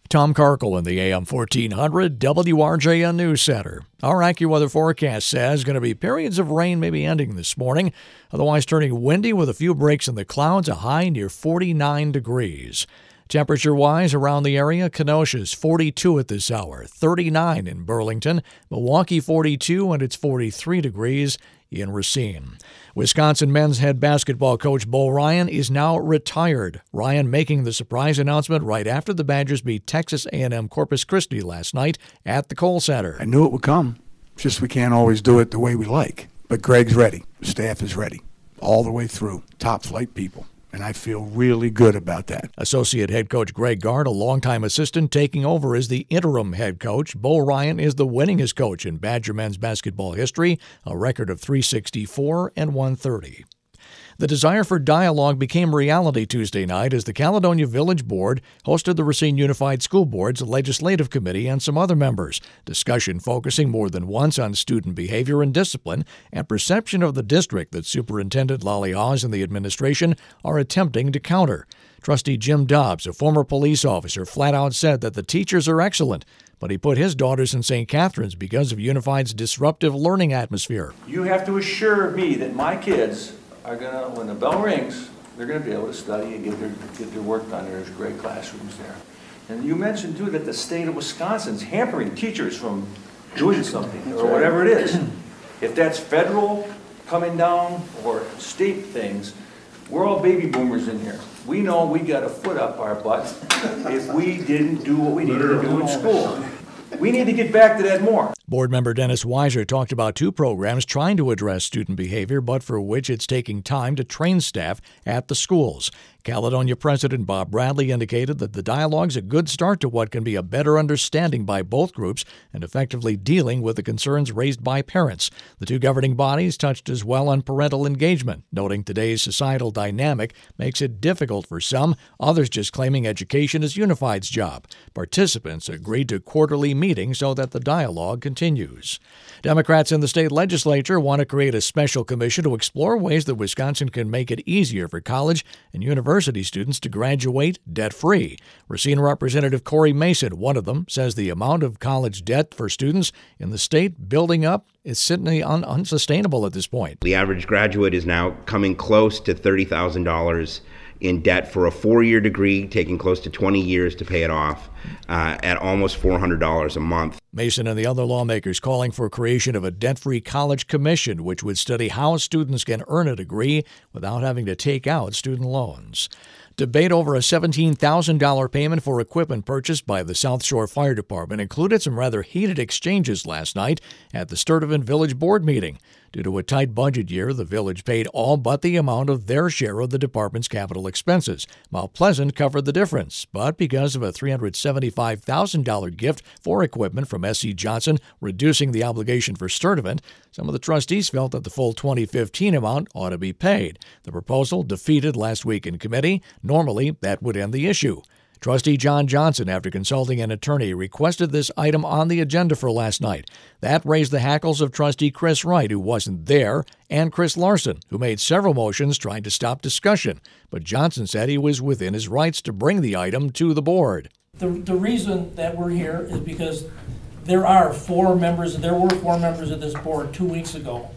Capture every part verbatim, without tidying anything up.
Tom Karkel in the A M fourteen hundred W R J N News Center. Our AccuWeather forecast says going to be periods of rain maybe ending this morning, otherwise turning windy with a few breaks in the clouds, a high near forty-nine degrees. Temperature-wise around the area, Kenosha's forty-two at this hour, thirty-nine in Burlington, Milwaukee forty-two, and it's forty-three degrees in Racine. Wisconsin men's head basketball coach Bo Ryan is now retired. Ryan making the surprise announcement right after the Badgers beat Texas A and M Corpus Christi last night at the Kohl Center. I knew it would come. It's just we can't always do it the way we like. But Greg's ready. The staff is ready. All the way through. Top flight people. And I feel really good about that. Associate head coach Greg Gard, a longtime assistant, taking over as the interim head coach. Bo Ryan is the winningest coach in Badger men's basketball history, a record of three sixty-four and one thirty. The desire for dialogue became reality Tuesday night as the Caledonia Village Board hosted the Racine Unified School Board's Legislative Committee and some other members. Discussion focusing more than once on student behavior and discipline and perception of the district that Superintendent Lolly Hawes and the administration are attempting to counter. Trustee Jim Dobbs, a former police officer, flat out said that the teachers are excellent, but he put his daughters in Saint Catharines because of Unified's disruptive learning atmosphere. You have to assure me that my kids are gonna, when the bell rings, they're gonna be able to study and get their get their work done. There's great classrooms there. And you mentioned too that the state of Wisconsin's hampering teachers from doing something or whatever it is. If that's federal coming down or state things, we're all baby boomers in here. We know we got a foot up our butt if we didn't do what we needed to do in school. We need to get back to that more. Board member Dennis Weiser talked about two programs trying to address student behavior, but for which it's taking time to train staff at the schools. Caledonia President Bob Bradley indicated that the dialogue's a good start to what can be a better understanding by both groups and effectively dealing with the concerns raised by parents. The two governing bodies touched as well on parental engagement, noting today's societal dynamic makes it difficult for some, others just claiming education is Unified's job. Participants agreed to quarterly meetings so that the dialogue continues. Democrats in the state legislature want to create a special commission to explore ways that Wisconsin can make it easier for college and university students to graduate debt-free. Racine Representative Corey Mason, one of them, says the amount of college debt for students in the state building up is certainly un- unsustainable at this point. The average graduate is now coming close to thirty thousand dollars in debt for a four-year degree, taking close to twenty years to pay it off, uh, at almost four hundred dollars a month. Mason and the other lawmakers calling for creation of a debt-free college commission, which would study how students can earn a degree without having to take out student loans. Debate over a seventeen thousand dollars payment for equipment purchased by the South Shore Fire Department included some rather heated exchanges last night at the Sturtevant Village Board meeting. Due to a tight budget year, the village paid all but the amount of their share of the department's capital expenses. Mount Pleasant covered the difference, but because of a three hundred seventy-five thousand dollars gift for equipment from S C. Johnson, reducing the obligation for Sturtevant, some of the trustees felt that the full twenty fifteen amount ought to be paid. The proposal defeated last week in committee. Normally, that would end the issue. Trustee John Johnson, after consulting an attorney, requested this item on the agenda for last night. That raised the hackles of Trustee Chris Wright, who wasn't there, and Chris Larson, who made several motions trying to stop discussion. But Johnson said he was within his rights to bring the item to the board. The, the reason that we're here is because there are four members, there were four members of this board two weeks ago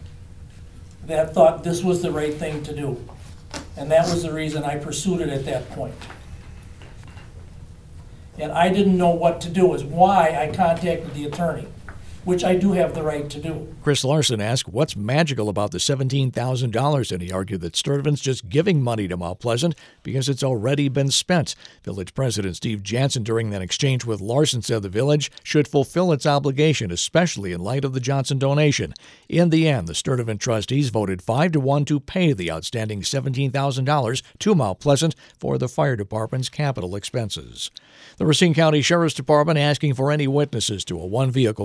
that thought this was the right thing to do. And that was the reason I pursued it at that point. And I didn't know what to do, is why I contacted the attorney, which I do have the right to do. Chris Larson asked what's magical about the seventeen thousand dollars, and he argued that Sturtevant's just giving money to Mount Pleasant because it's already been spent. Village President Steve Jansen, during that exchange with Larson, said the village should fulfill its obligation, especially in light of the Johnson donation. In the end, the Sturtevant trustees voted five to one to pay the outstanding seventeen thousand dollars to Mount Pleasant for the fire department's capital expenses. The Racine County Sheriff's Department asking for any witnesses to a one-vehicle crash about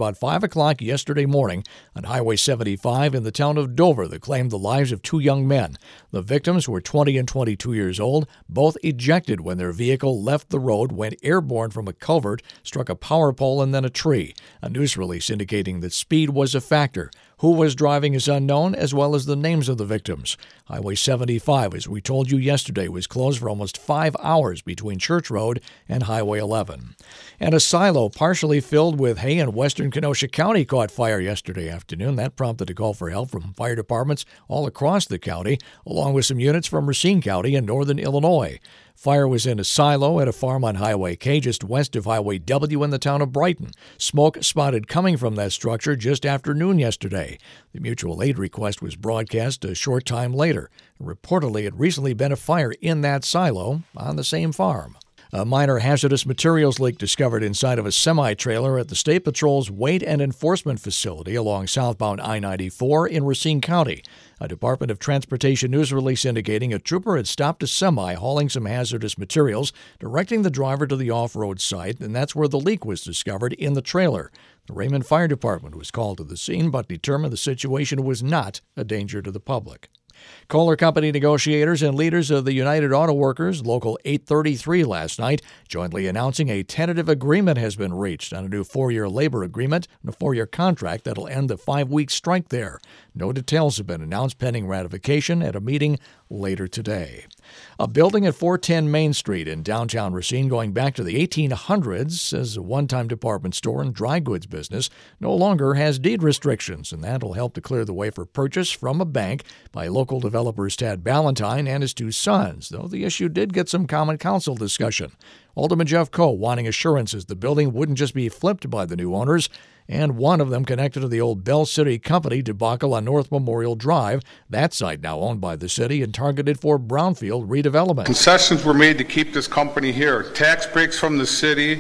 about five o'clock yesterday morning on Highway seventy-five in the town of Dover that claimed the lives of two young men. The victims were twenty and twenty-two years old, both ejected when their vehicle left the road, went airborne from a culvert, struck a power pole and then a tree. A news release indicating that speed was a factor. Who was driving is unknown, as well as the names of the victims. Highway seventy-five, as we told you yesterday, was closed for almost five hours between Church Road and Highway eleven. And a silo partially filled with hay in western Kenosha County caught fire yesterday afternoon. That prompted a call for help from fire departments all across the county, along with some units from Racine County and northern Illinois. Fire was in a silo at a farm on Highway K just west of Highway W in the town of Brighton. Smoke spotted coming from that structure just after noon yesterday. The mutual aid request was broadcast a short time later. Reportedly, it had recently been a fire in that silo on the same farm. A minor hazardous materials leak discovered inside of a semi-trailer at the State Patrol's Weight and Enforcement Facility along southbound I ninety-four in Racine County. A Department of Transportation news release indicating a trooper had stopped a semi hauling some hazardous materials, directing the driver to the off-road site, and that's where the leak was discovered in the trailer. The Raymond Fire Department was called to the scene but determined the situation was not a danger to the public. Kohler Company negotiators and leaders of the United Auto Workers, Local eight thirty-three, last night, jointly announcing a tentative agreement has been reached on a new four-year labor agreement and a four-year contract that'll end the five-week strike there. No details have been announced pending ratification at a meeting later today. A building at four ten Main Street in downtown Racine going back to the eighteen hundreds as a one-time department store and dry goods business no longer has deed restrictions, and that'll help to clear the way for purchase from a bank by local developers Tad Ballantyne and his two sons, though the issue did get some common council discussion. Alderman Jeff Coe wanting assurances the building wouldn't just be flipped by the new owners, and one of them connected to the old Bell City Company debacle on North Memorial Drive. That site now owned by the city and targeted for brownfield redevelopment. Concessions were made to keep this company here. Tax breaks from the city,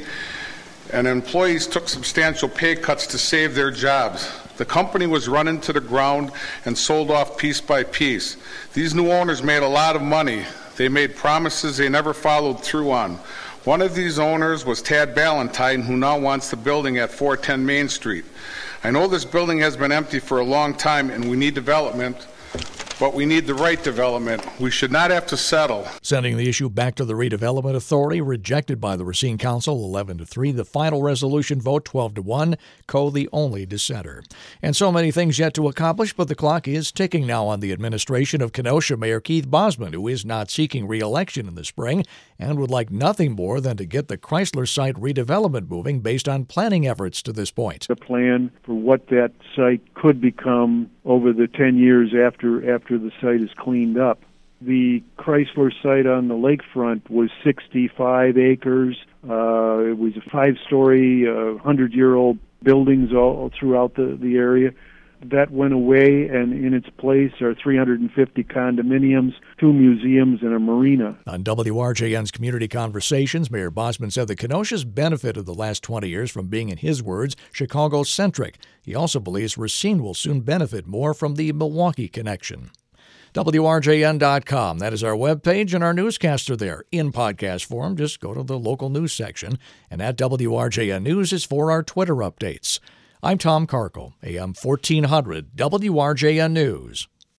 and employees took substantial pay cuts to save their jobs. The company was run into the ground and sold off piece by piece. These new owners made a lot of money. They made promises they never followed through on. One of these owners was Tad Ballantyne, who now wants the building at four ten Main Street. I know this building has been empty for a long time and we need development, but we need the right development. We should not have to settle. Sending the issue back to the Redevelopment Authority, rejected by the Racine Council eleven to three. The final resolution vote twelve to one. Coe the only dissenter. And so many things yet to accomplish, but the clock is ticking now on the administration of Kenosha Mayor Keith Bosman, who is not seeking re-election in the spring and would like nothing more than to get the Chrysler site redevelopment moving based on planning efforts to this point. The plan for what that site could become over the ten years after after the site is cleaned up. The Chrysler site on the lakefront was sixty-five acres. Uh, it was a five-story, uh, hundred-year-old buildings all throughout the, the area. That went away, and in its place are three hundred fifty condominiums, two museums, and a marina. On W R J N's Community Conversations, Mayor Bosman said that Kenosha's benefited the last twenty years from being, in his words, Chicago-centric. He also believes Racine will soon benefit more from the Milwaukee connection. W R J N dot com. That is our webpage, and our newscasts are there in podcast form. Just go to the local news section. And at W R J N News is for our Twitter updates. I'm Tom Karkle, A M fourteen hundred W R J N News.